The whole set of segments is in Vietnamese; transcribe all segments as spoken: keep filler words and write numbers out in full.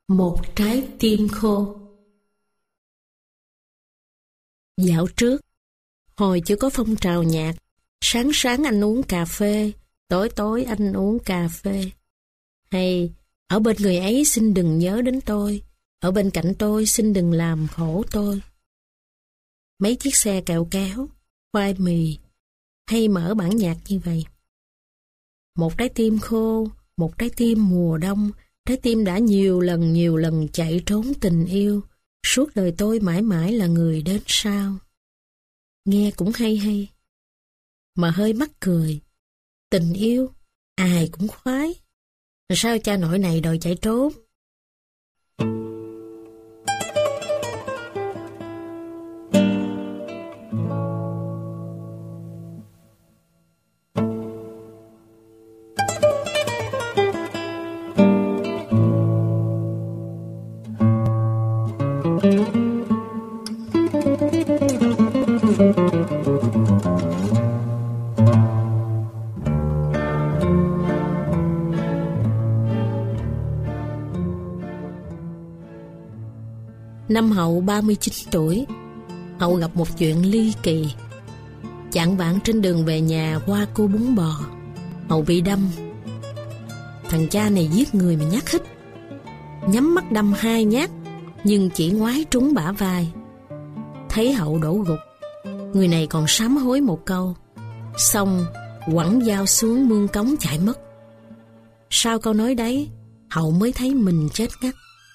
Một trái tim khô. Dạo trước, hồi chưa có phong trào nhạc, sáng sáng anh uống cà phê, tối tối anh uống cà phê. Hay, ở bên người ấy xin đừng nhớ đến tôi, ở bên cạnh tôi xin đừng làm khổ tôi. Mấy chiếc xe kẹo kéo, khoai mì, hay mở bản nhạc như vậy. Một trái tim khô, một trái tim mùa đông, trái tim đã nhiều lần nhiều lần chạy trốn tình yêu, suốt đời tôi mãi mãi là người đến sau. Nghe cũng hay hay, mà hơi mắc cười. Tình yêu, ai cũng khoái. Sao cha nội này đòi chạy trốn? Năm Hậu ba mươi chín tuổi, Hậu gặp một chuyện ly kỳ. Chạng vạng trên đường về nhà qua cô bún bò, Hậu bị đâm. Thằng cha này giết người mà nhát hít. Nhắm mắt đâm hai nhát, nhưng chỉ ngoái trúng bả vai. Thấy Hậu đổ gục, người này còn sám hối một câu, xong quẳng dao xuống mương cống chạy mất. Sau câu nói đấy, Hậu mới thấy mình chết ngắt.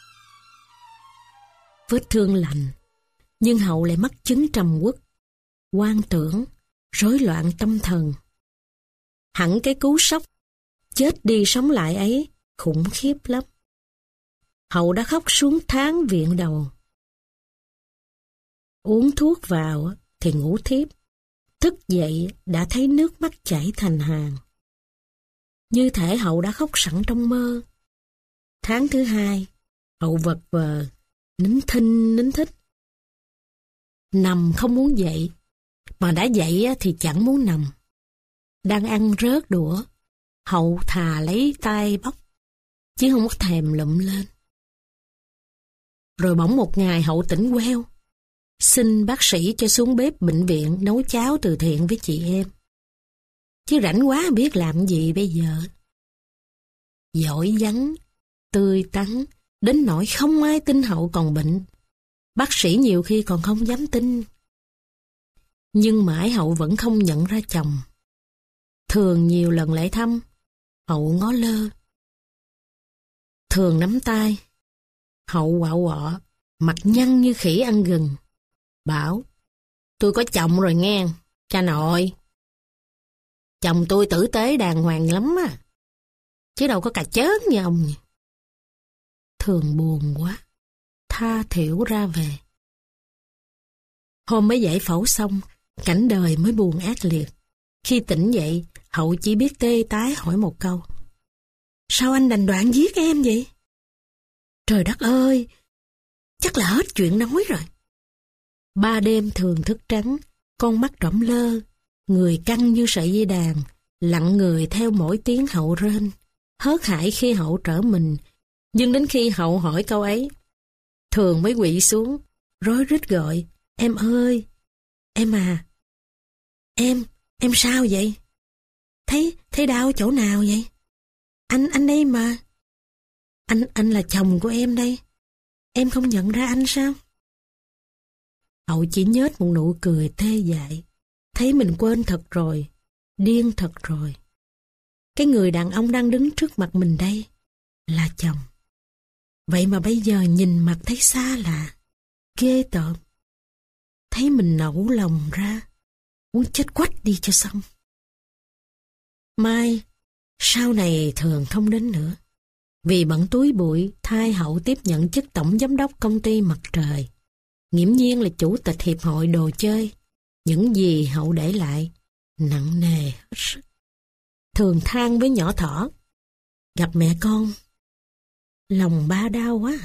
Vết thương lành, nhưng Hậu lại mắc chứng trầm uất, hoang tưởng, rối loạn tâm thần. Hẳn cái cú sốc chết đi sống lại ấy khủng khiếp lắm. Hậu đã khóc xuống tháng viện đầu. Uống thuốc vào thì ngủ thiếp, thức dậy đã thấy nước mắt chảy thành hàng. Như thể Hậu đã khóc sẵn trong mơ. Tháng thứ hai, Hậu vật vờ, nín thinh nín thích. Nằm không muốn dậy, mà đã dậy thì chẳng muốn nằm. Đang ăn rớt đũa, Hậu thà lấy tay bóc, chứ không có thèm lụm lên. Rồi bỗng một ngày Hậu tỉnh queo, xin bác sĩ cho xuống bếp bệnh viện nấu cháo từ thiện với chị em. Chứ rảnh quá biết làm gì bây giờ. Giỏi vắng, tươi tắn, đến nỗi không ai tin Hậu còn bệnh. Bác sĩ nhiều khi còn không dám tin. Nhưng mãi Hậu vẫn không nhận ra chồng. Thường nhiều lần lại thăm, Hậu ngó lơ. Thường nắm tay, Hậu quạo quọ, mặt nhăn như khỉ ăn gừng. Bảo, tôi có chồng rồi nghe, cha nội. Chồng tôi tử tế đàng hoàng lắm á, chứ đâu có cà chớn như ông. Thường buồn quá, tha thểu ra về. Hôm mới giải phẫu xong, cảnh đời mới buồn ác liệt. Khi tỉnh dậy, Hậu chỉ biết tê tái hỏi một câu. Sao anh đành đoạn giết em vậy? Trời đất ơi, chắc là hết chuyện nói rồi. Ba đêm Thường thức trắng, con mắt trõm lơ, người căng như sợi dây đàn, lặng người theo mỗi tiếng Hậu rên, hớt hải khi Hậu trở mình. Nhưng đến khi Hậu hỏi câu ấy, Thường mới quỵ xuống, rối rít gọi, em ơi, em à, em, em sao vậy? Thấy, thấy đau chỗ nào vậy? Anh, anh đây mà. Anh, anh là chồng của em đây. Em không nhận ra anh sao? Hậu chỉ nhếch một nụ cười tê dại. Thấy mình quên thật rồi, điên thật rồi. Cái người đàn ông đang đứng trước mặt mình đây là chồng. Vậy mà bây giờ nhìn mặt thấy xa lạ, ghê tởm. Thấy mình nẫu lòng ra, muốn chết quách đi cho xong. Mai, sau này Thường không đến nữa. Vì bận túi bụi, thay Hậu tiếp nhận chức tổng giám đốc công ty Mặt Trời. Nghiễm nhiên là chủ tịch hiệp hội đồ chơi. Những gì Hậu để lại, nặng nề hết sức. Thường than với nhỏ thỏ, gặp mẹ con, lòng ba đau quá.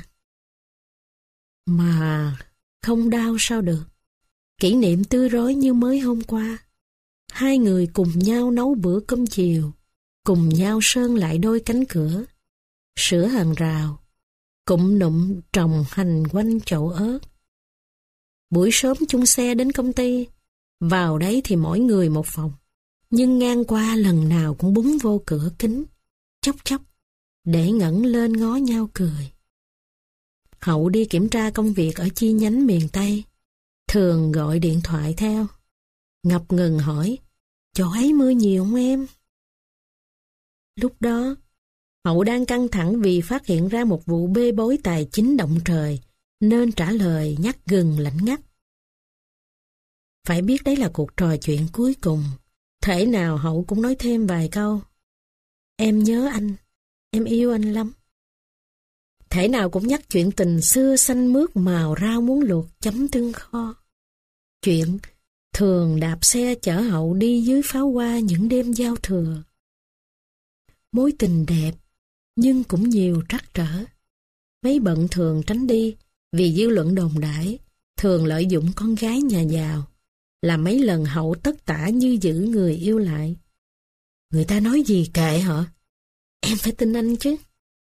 Mà không đau sao được. Kỷ niệm tươi rói như mới hôm qua. Hai người cùng nhau nấu bữa cơm chiều, cùng nhau sơn lại đôi cánh cửa, sửa hàng rào, cụm nụm trồng hành quanh chậu ớt. Buổi sớm chung xe đến công ty, vào đấy thì mỗi người một phòng, nhưng ngang qua lần nào cũng búng vô cửa kính, chốc chốc, để ngẩng lên ngó nhau cười. Hậu đi kiểm tra công việc ở chi nhánh miền Tây, thường gọi điện thoại theo, ngập ngừng hỏi, chỗ ấy mưa nhiều không em? Lúc đó, Hậu đang căng thẳng vì phát hiện ra một vụ bê bối tài chính động trời, nên trả lời nhắc gừng lãnh ngắt. Phải biết đấy là cuộc trò chuyện cuối cùng, thể nào Hậu cũng nói thêm vài câu. Em nhớ anh, em yêu anh lắm. Thể nào cũng nhắc chuyện tình xưa xanh mướt màu rau muống luộc chấm tương kho. Chuyện thường đạp xe chở Hậu đi dưới pháo hoa những đêm giao thừa. Mối tình đẹp, nhưng cũng nhiều trắc trở. Mấy bận thường tránh đi vì dư luận đồn đãi, thường lợi dụng con gái nhà giàu, làm mấy lần Hậu tất tả như giữ người yêu lại. Người ta nói gì kệ hả? Em phải tin anh chứ.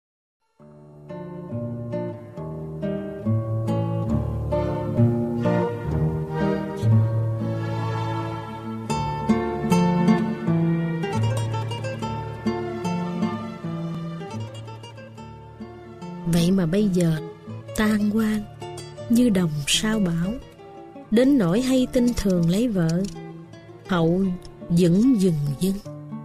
Vậy mà bây giờ tan hoang như đồng sao bão, đến nỗi hay tin thường lấy vợ, Hậu dững dừng dưng.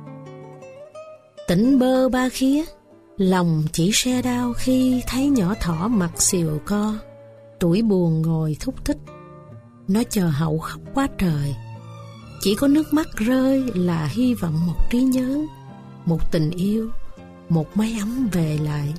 Tỉnh bơ ba khía, lòng chỉ se đau khi thấy nhỏ thỏ mặt xìu co, tuổi buồn ngồi thúc thích. Nó chờ Hậu khóc quá trời, chỉ có nước mắt rơi là hy vọng một trí nhớ, một tình yêu, một mái ấm về lại.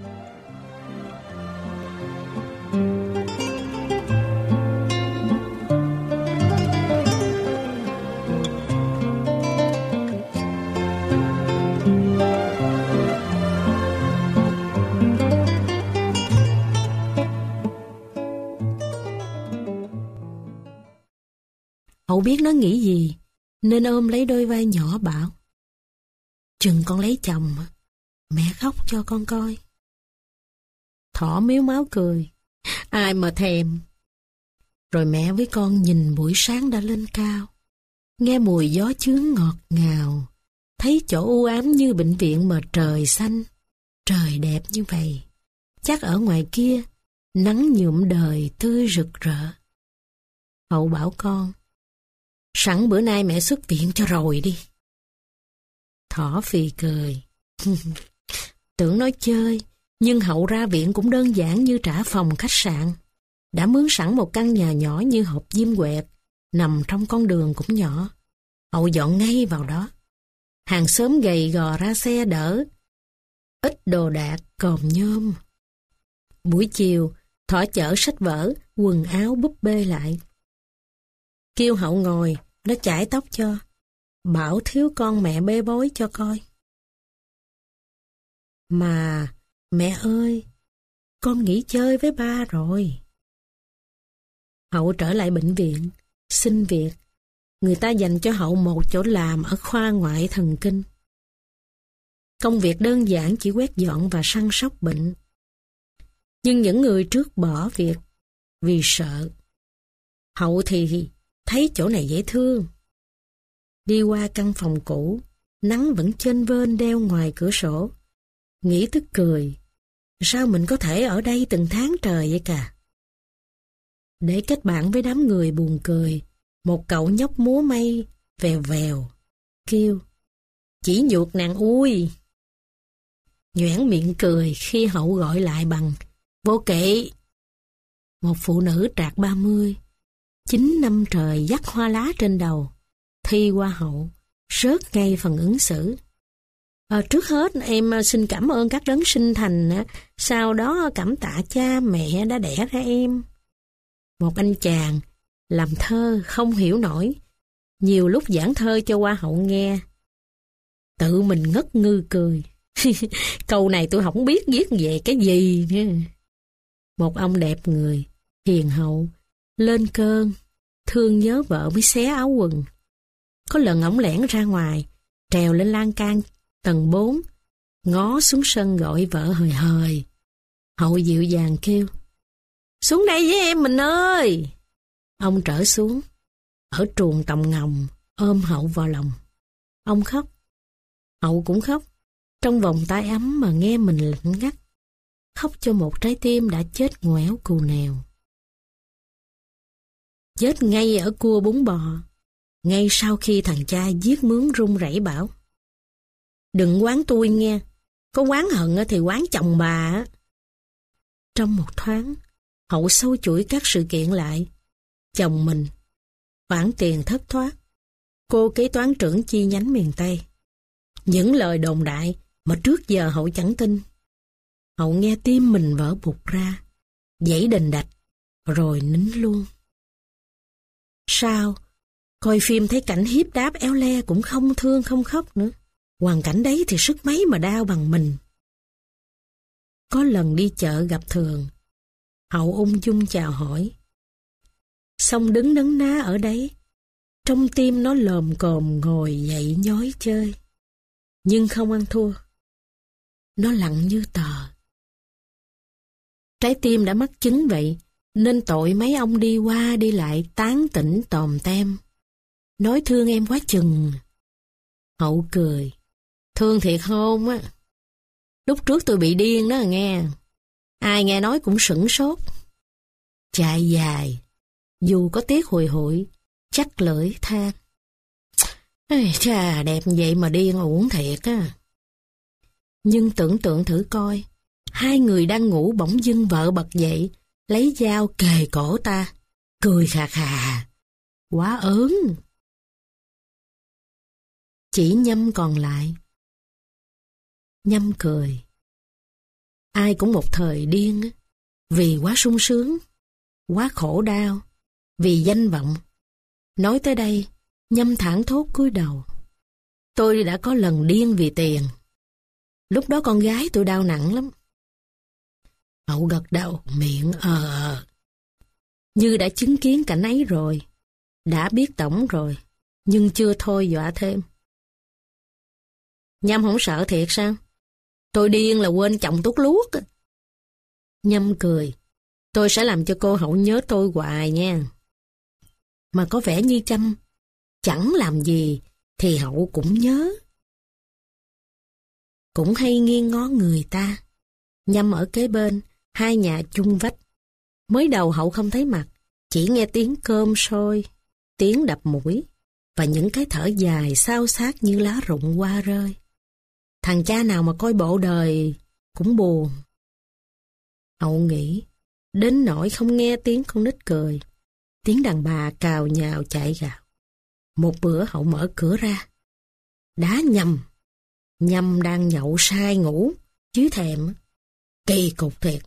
Hậu biết nó nghĩ gì, nên ôm lấy đôi vai nhỏ bảo, chừng con lấy chồng, mẹ khóc cho con coi. Thỏ mếu máo cười, ai mà thèm. Rồi mẹ với con nhìn buổi sáng đã lên cao, nghe mùi gió chướng ngọt ngào, thấy chỗ u ám như bệnh viện mà trời xanh, trời đẹp như vậy. Chắc ở ngoài kia, nắng nhuộm đời tươi rực rỡ. Hậu bảo con, sẵn bữa nay mẹ xuất viện cho rồi đi. Thỏ phì cười. Tưởng nói chơi, nhưng Hậu ra viện cũng đơn giản như trả phòng khách sạn. Đã mướn sẵn một căn nhà nhỏ như hộp diêm quẹt, nằm trong con đường cũng nhỏ. Hậu dọn ngay vào đó. Hàng xóm gầy gò ra xe đỡ, ít đồ đạc còm nhôm. Buổi chiều, Thỏ chở sách vở, quần áo búp bê lại. Kêu Hậu ngồi, nó chải tóc cho, bảo thiếu con mẹ bê bối cho coi. Mà, mẹ ơi, con nghỉ chơi với ba rồi. Hậu trở lại bệnh viện, xin việc. Người ta dành cho Hậu một chỗ làm ở khoa ngoại thần kinh. Công việc đơn giản chỉ quét dọn và săn sóc bệnh. Nhưng những người trước bỏ việc vì sợ. Hậu thì thấy chỗ này dễ thương. Đi qua căn phòng cũ, nắng vẫn chênh vênh đeo ngoài cửa sổ. Nghĩ tức cười, sao mình có thể ở đây từng tháng trời vậy cả? Để kết bạn với đám người buồn cười, một cậu nhóc múa may vèo vèo, kêu, chỉ nhuột nàng ui. Nhoẻn miệng cười khi Hậu gọi lại bằng, vô kỵ. Một phụ nữ trạc ba mươi, chín năm trời dắt hoa lá trên đầu, thi qua Hậu, rớt ngay phần ứng xử. À, trước hết em xin cảm ơn các đấng sinh thành, sau đó cảm tạ cha mẹ đã đẻ ra em. Một anh chàng làm thơ không hiểu nổi, nhiều lúc giảng thơ cho Hoa Hậu nghe. Tự mình ngất ngư cười. Câu này tôi không biết viết về cái gì nữa. Một ông đẹp người, hiền hậu, lên cơn, thương nhớ vợ mới xé áo quần. Có lần ổng lẻn ra ngoài, trèo lên lan can tầng bốn, ngó xuống sân gọi vợ hời hời. Hậu dịu dàng kêu, xuống đây với em mình ơi. Ông trở xuống, ở truồng tòng ngồng, ôm Hậu vào lòng. Ông khóc, Hậu cũng khóc, trong vòng tay ấm mà nghe mình lạnh ngắt, khóc cho một trái tim đã chết ngoẻo cù nèo. Chết ngay ở cua bún bò, ngay sau khi thằng cha giết mướn run rẩy bảo, đừng quán tôi nghe, có quán hận thì quán chồng bà. Trong một thoáng, Hậu sâu chuỗi các sự kiện lại. Chồng mình, khoản tiền thất thoát, cô kế toán trưởng chi nhánh miền Tây. Những lời đồn đại mà trước giờ Hậu chẳng tin. Hậu nghe tim mình vỡ bục ra, dãy đành đạch, rồi nín luôn. Sao? Coi phim thấy cảnh hiếp đáp éo le cũng không thương không khóc nữa. Hoàn cảnh đấy thì sức mấy mà đau bằng mình. Có lần đi chợ gặp Thường, Hậu ung dung chào hỏi. Xong đứng nấn ná ở đấy, trong tim nó lồm cồm ngồi dậy nhói chơi. Nhưng không ăn thua. Nó lặng như tờ. Trái tim đã mắc chứng vậy, nên tội mấy ông đi qua đi lại tán tỉnh tòm tem. Nói thương em quá chừng. Hậu cười. Thương thiệt không á. Lúc trước tôi bị điên đó nghe. Ai nghe nói cũng sửng sốt. Chạy dài, dù có tiếc hồi hội, chắc lưỡi than. Ê, chà, đẹp vậy mà điên uổng thiệt á. Nhưng tưởng tượng thử coi, hai người đang ngủ bỗng dưng vợ bật dậy, lấy dao kề cổ ta, cười khà khà. Quá ớn. Chỉ Nhâm còn lại. Nhâm cười. Ai cũng một thời điên, vì quá sung sướng, quá khổ đau, vì danh vọng. Nói tới đây, Nhâm thảng thốt cúi đầu. Tôi đã có lần điên vì tiền. Lúc đó con gái tôi đau nặng lắm. Hậu gật đầu, miệng ờ ờ. Như đã chứng kiến cảnh ấy rồi, đã biết tổng rồi, nhưng chưa thôi dọa thêm. Nhâm không sợ thiệt sao? Tôi điên là quên chồng tốt luốt. Nhâm cười. Tôi sẽ làm cho cô Hậu nhớ tôi hoài nha. Mà có vẻ như Trâm chẳng làm gì thì Hậu cũng nhớ. Cũng hay nghiêng ngó người ta. Nhâm ở kế bên, hai nhà chung vách. Mới đầu Hậu không thấy mặt, chỉ nghe tiếng cơm sôi, tiếng đập mũi và những cái thở dài xao xát như lá rụng hoa rơi. Thằng cha nào mà coi bộ đời cũng buồn. Hậu nghĩ, đến nỗi không nghe tiếng con nít cười, tiếng đàn bà cào nhào chạy gào. Một bữa Hậu mở cửa ra. Đã nhầm. Nhâm đang nhậu say ngủ, chứ thèm. Kỳ cục thiệt.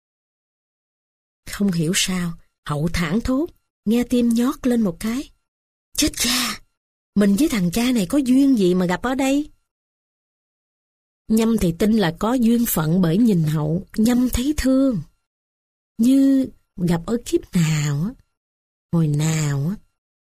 Không hiểu sao, Hậu thảng thốt, nghe tim nhót lên một cái. Chết cha, mình với thằng cha này có duyên gì mà gặp ở đây? Nhâm thì tin là có duyên phận, bởi nhìn Hậu, Nhâm thấy thương. Như gặp ở kiếp nào á, hồi nào á.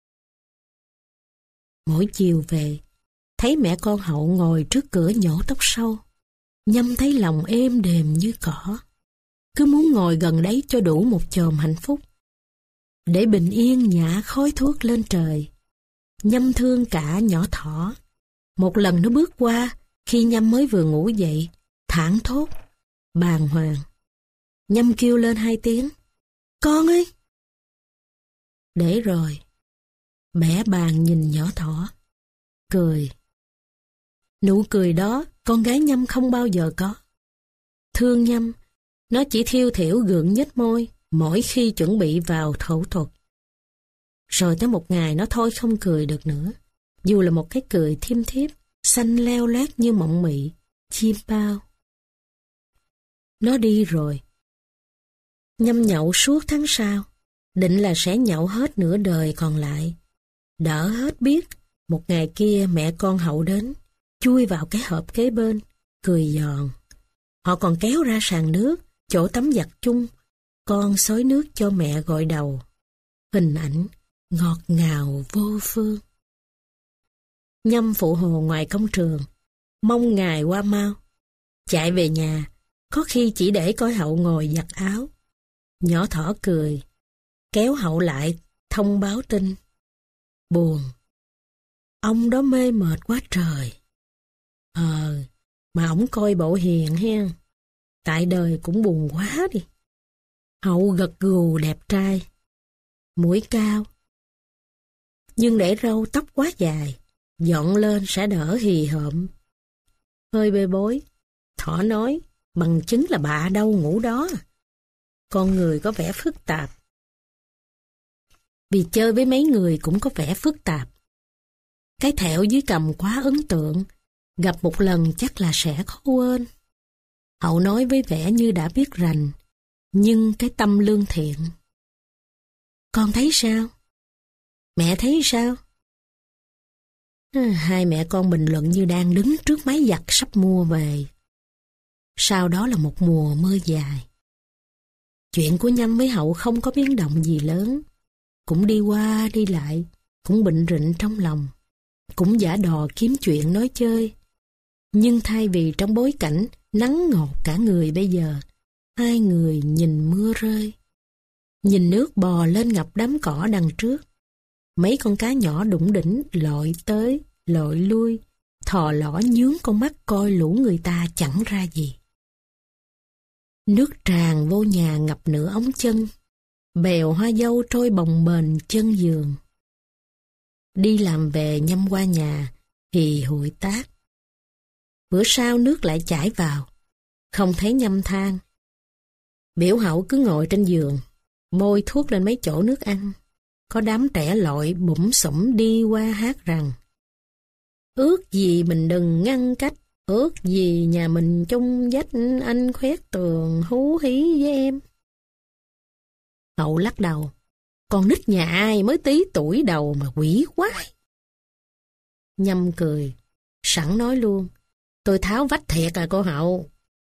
Mỗi chiều về, thấy mẹ con Hậu ngồi trước cửa nhổ tóc sâu, Nhâm thấy lòng êm đềm như cỏ. Cứ muốn ngồi gần đấy cho đủ một chòm hạnh phúc, để bình yên nhả khói thuốc lên trời. Nhâm thương cả nhỏ thỏ. Một lần nó bước qua, khi Nhâm mới vừa ngủ dậy, thảng thốt, bàng hoàng. Nhâm kêu lên hai tiếng, con ơi! Để rồi, bẻ bàng nhìn nhỏ thỏ, cười. Nụ cười đó, con gái Nhâm không bao giờ có. Thương Nhâm, nó chỉ thiêu thiểu gượng nhếch môi mỗi khi chuẩn bị vào phẫu thuật. Rồi tới một ngày nó thôi không cười được nữa, dù là một cái cười thiêm thiếp, xanh leo lét như mộng mị, chim bao. Nó đi rồi. Nhâm nhậu suốt tháng sau, định là sẽ nhậu hết nửa đời còn lại. Đỡ hết biết, một ngày kia mẹ con Hậu đến, chui vào cái hộp kế bên, cười giòn. Họ còn kéo ra sàn nước, chỗ tắm giặt chung, con xối nước cho mẹ gội đầu. Hình ảnh ngọt ngào vô phương. Nhâm phụ hồ ngoài công trường, mong ngày qua mau. Chạy về nhà, Có khi chỉ để coi Hậu ngồi giặt áo. Nhỏ thỏ cười, kéo Hậu lại thông báo tin. Buồn. Ông đó mê mệt quá trời. Ờ, mà ổng coi bộ hiền hen. Tại đời cũng buồn quá đi. Hậu gật gù đẹp trai. Mũi cao. Nhưng để râu tóc quá dài, dọn lên sẽ đỡ hì hợm. Hơi bê bối. Thỏ nói, bằng chứng là bà đâu ngủ đó. Con người có vẻ phức tạp. Vì chơi với mấy người cũng có vẻ phức tạp. Cái thẹo dưới cằm quá ấn tượng, gặp một lần chắc là sẽ khó quên. Hậu nói với vẻ như đã biết rành, nhưng cái tâm lương thiện. Con thấy sao? Mẹ thấy sao? Hai mẹ con bình luận như đang đứng trước máy giặt sắp mua về. Sau đó là một mùa mưa dài. Chuyện của Nhâm với Hậu không có biến động gì lớn. Cũng đi qua đi lại, cũng bệnh rịnh trong lòng, cũng giả đò kiếm chuyện nói chơi. Nhưng thay vì trong bối cảnh nắng ngột cả người bây giờ, hai người nhìn mưa rơi. Nhìn nước bò lên ngập đám cỏ đằng trước. Mấy con cá nhỏ đủng đỉnh lội tới, lội lui, thò lỏ nhướng con mắt coi lũ người ta chẳng ra gì. Nước tràn vô nhà ngập nửa ống chân. Bèo hoa dâu trôi bồng bềnh chân giường. Đi làm về Nhâm qua nhà, hì hụi tát. Bữa sau nước lại chảy vào, không thấy Nhâm than. Biểu Hậu cứ ngồi trên giường, bôi thuốc lên mấy chỗ nước ăn. Có đám trẻ lội bủm xủm đi qua hát rằng: ước gì mình đừng ngăn cách, ước gì nhà mình chung vách, anh khoét tường hú hí với em. Hậu lắc đầu, con nít nhà ai mới tí tuổi đầu mà quỷ quái. Nhâm cười, sẵn nói luôn, tôi tháo vách thiệt à cô Hậu.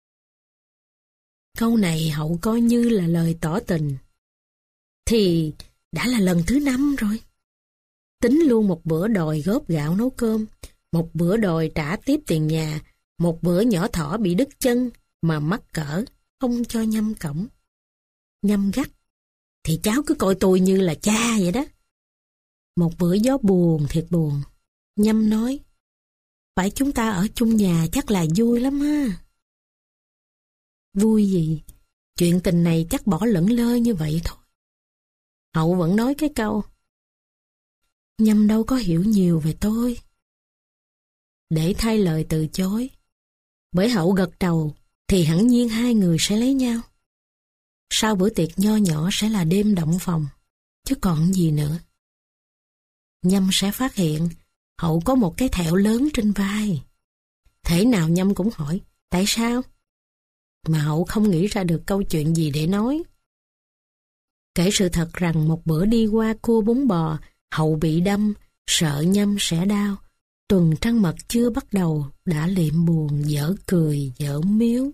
Câu này Hậu coi như là lời tỏ tình. Thì đã là lần thứ năm rồi. Tính luôn một bữa đòi góp gạo nấu cơm, một bữa đòi trả tiếp tiền nhà, một bữa nhỏ thỏ bị đứt chân mà mắc cỡ, không cho Nhâm cổng. Nhâm gắt, thì cháu cứ coi tôi như là cha vậy đó. Một bữa gió buồn thiệt buồn. Nhâm nói, phải chúng ta ở chung nhà chắc là vui lắm ha. Vui gì? Chuyện tình này chắc bỏ lửng lơ như vậy thôi. Hậu vẫn nói cái câu, Nhâm đâu có hiểu nhiều về tôi. Để thay lời từ chối. Bởi Hậu gật đầu thì hẳn nhiên hai người sẽ lấy nhau. Sau bữa tiệc nho nhỏ sẽ là đêm động phòng, chứ còn gì nữa. Nhâm sẽ phát hiện Hậu có một cái thẹo lớn trên vai. Thể nào Nhâm cũng hỏi, tại sao? Mà Hậu không nghĩ ra được câu chuyện gì để nói. Kể sự thật rằng một bữa đi qua cua bún bò, Hậu bị đâm, sợ Nhâm sẽ đau. Tuần trăng mật chưa bắt đầu, đã liệm buồn, dở cười, dở miếu.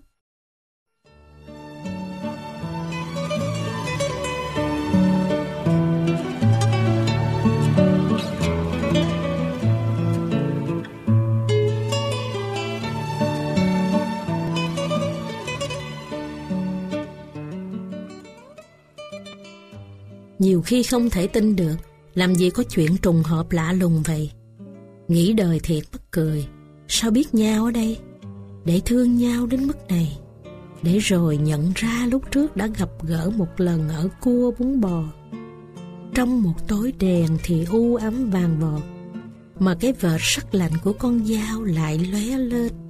Nhiều khi không thể tin được, làm gì có chuyện trùng hợp lạ lùng vậy. Nghĩ đời thiệt mắc cười, sao biết nhau ở đây, để thương nhau đến mức này, để rồi nhận ra lúc trước đã gặp gỡ một lần ở cua bún bò. Trong một tối đèn thì u ám vàng vọt, mà cái vệt sắc lạnh của con dao lại lóe lên.